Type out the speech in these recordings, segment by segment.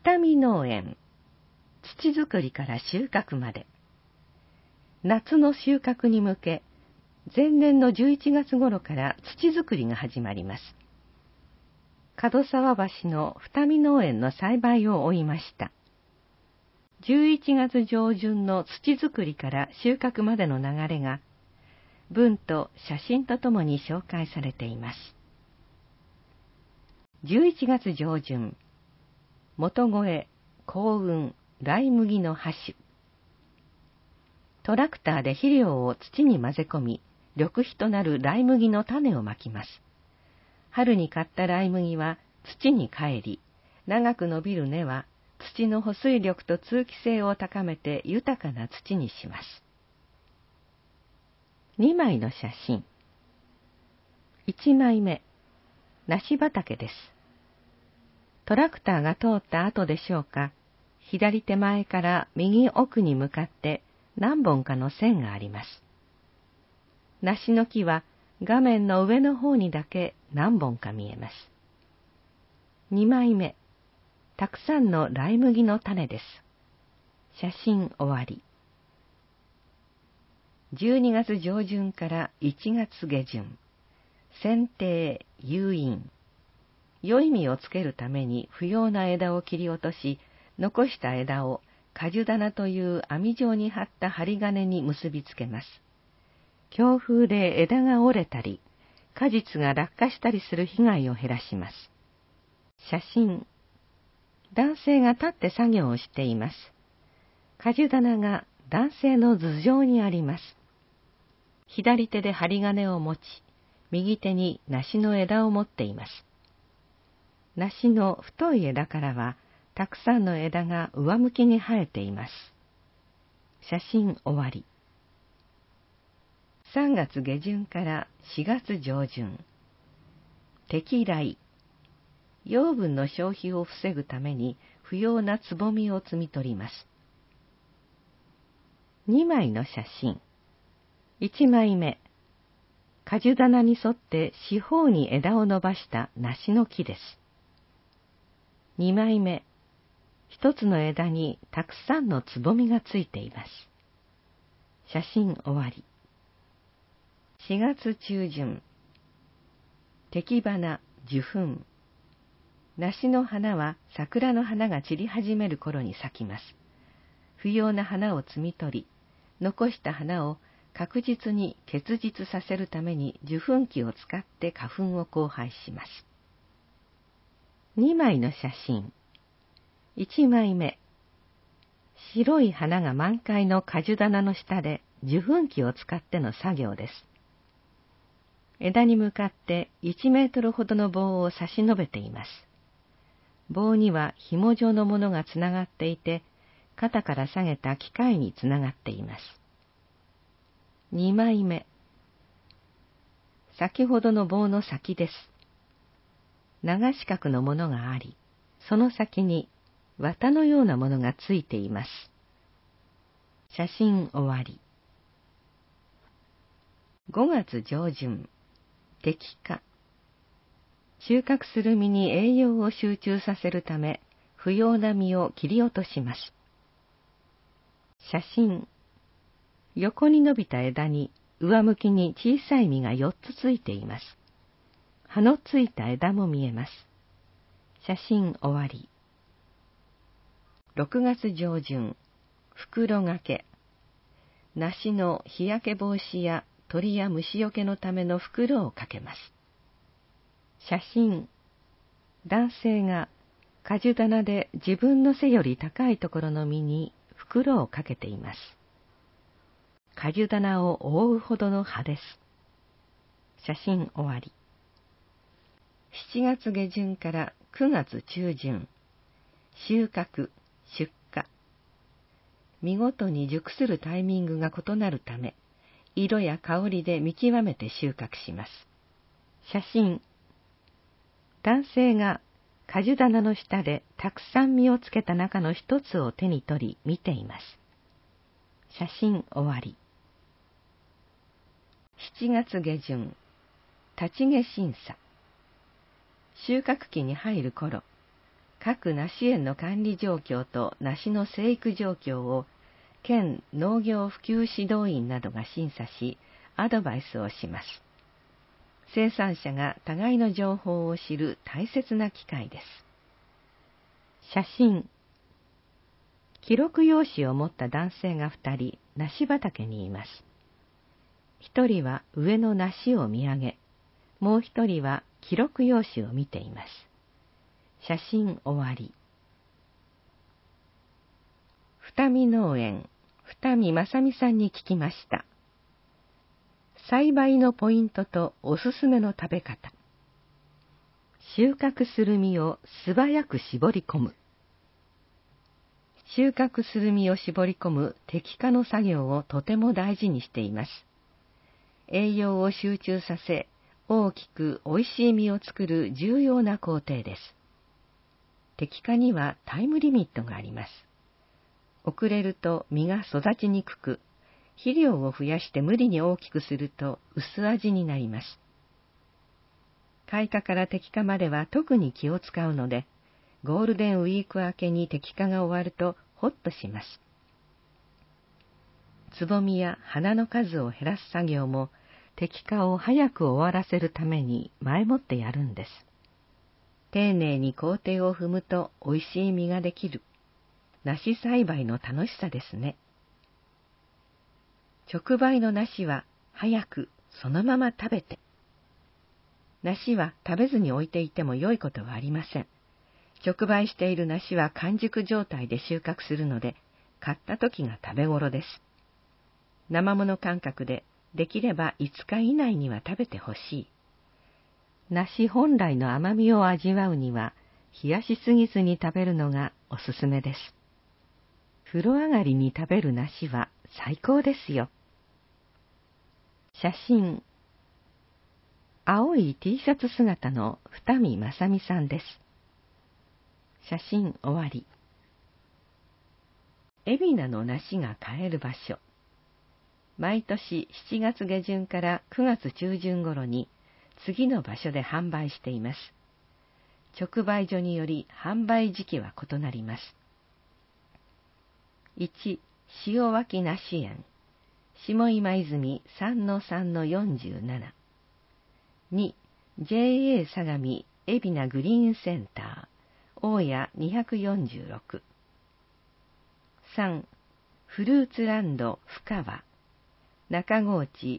二見農園、土作りから収穫まで。夏の収穫に向け、前年の11月頃から土作りが始まります。門沢橋の二見農園の栽培を追いました。11月上旬の土作りから収穫までの流れが、文と写真とともに紹介されています。11月上旬、元越、幸運、雷麦の葉種。トラクターで肥料を土に混ぜ込み、緑肥となる雷麦の種をまきます。春に刈った雷麦は土に帰り、長く伸びる根は土の保水力と通気性を高めて豊かな土にします。2枚の写真。1枚目、梨畑です。トラクターが通った後でしょうか、左手前から右奥に向かって何本かの線があります。梨の木は画面の上の方にだけ何本か見えます。2枚目、たくさんの雷麦の種です。写真終わり。12月上旬から1月下旬、剪定、誘引。良い実をつけるために不要な枝を切り落とし、残した枝を果樹棚という網状に張った針金に結びつけます。強風で枝が折れたり、果実が落下したりする被害を減らします。写真。男性が立って作業をしています。果樹棚が男性の頭上にあります。左手で針金を持ち、右手に梨の枝を持っています。梨の太い枝からは、たくさんの枝が上向きに生えています。写真終わり。3月下旬から4月上旬。適来。養分の消費を防ぐために不要なつぼみを摘み取ります。2枚の写真。1枚目。果樹棚に沿って四方に枝を伸ばした梨の木です。2枚目。一つの枝にたくさんのつぼみがついています。写真終わり。4月中旬。摘花、受粉。梨の花は桜の花が散り始める頃に咲きます。不要な花を摘み取り、残した花を確実に結実させるために受粉機を使って花粉を交配します。2枚の写真。1枚目。白い花が満開の果樹棚の下で受粉機を使っての作業です。枝に向かって1メートルほどの棒を差し伸べています。棒には紐状のものがつながっていて、肩から下げた機械につながっています。2枚目。先ほどの棒の先です。長四角のものがあり、その先に綿のようなものがついています。写真終わり。5月上旬。摘果。収穫する実に栄養を集中させるため、不要な実を切り落とします。写真。横に伸びた枝に上向きに小さい実が4つついています。葉のついた枝も見えます。写真終わり。6月上旬。袋掛け。梨の日焼け防止や鳥や虫よけのための袋をかけます。写真。男性が果樹棚で自分の背より高いところの実に袋をかけています。果樹棚を覆うほどの葉です。写真終わり。7月下旬から9月中旬。収穫、出荷。見事に熟するタイミングが異なるため、色や香りで見極めて収穫します。写真。男性が果樹棚の下でたくさん実をつけた中の一つを手に取り見ています。写真終わり。7月下旬。立ち毛審査。収穫期に入る頃、 各梨園の管理状況と梨の生育状況を県農業普及指導員などが審査し、アドバイスをします。生産者が互いの情報を知る大切な機会です。写真。記録用紙を持った男性が2人、梨畑にいます。1人は上の梨を見上げ、もう1人は記録用紙を見ています。写真終わり。二見農園、二見正美さんに聞きました。栽培のポイントとおすすめの食べ方。収穫する実を素早く絞り込む。収穫する実を絞り込む摘果の作業をとても大事にしています。栄養を集中させ、大きくおいしい実を作る重要な工程です。摘果にはタイムリミットがあります。遅れると実が育ちにくく、肥料を増やして無理に大きくすると薄味になります。開花から摘果までは特に気を使うので、ゴールデンウィーク明けに摘果が終わるとホッとします。つぼみや花の数を減らす作業も、摘果を早く終わらせるために前もってやるんです。丁寧に工程を踏むと美味しい実ができる。梨栽培の楽しさですね。直売の梨は早くそのまま食べて。梨は食べずに置いていても良いことはありません。直売している梨は完熟状態で収穫するので、買った時が食べ頃です。生もの感覚でできれば5日以内には食べてほしい。梨本来の甘みを味わうには、冷やしすぎずに食べるのがおすすめです。風呂上がりに食べる梨は最高ですよ。写真。青い T シャツ姿の二見正美さんです。写真終わり。海老名の梨が買える場所。毎年7月下旬から9月中旬頃に次の場所で販売しています。直売所により販売時期は異なります。1、塩脇梨園、下今泉 3-3-47。2、JA 相模海老名グリーンセンター、大谷246。3、フルーツランド深川、中河内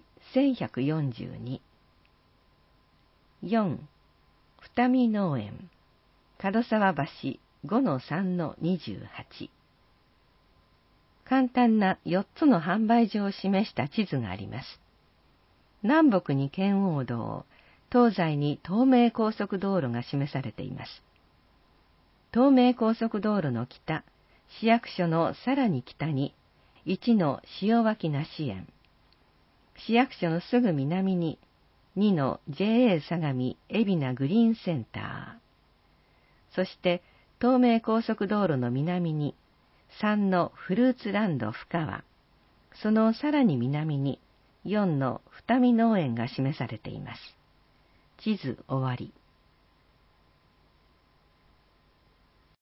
1142。4、二見農園、門沢橋 5-3-28。簡単な4つの販売所を示した地図があります。南北に圏央道、東西に東名高速道路が示されています。東名高速道路の北、市役所のさらに北に、1の塩脇梨園、市役所のすぐ南に、2の JA 相模海老名グリーンセンター、そして東名高速道路の南に、3のフルーツランド深川、そのさらに南に、4の二見農園が示されています。地図終わり。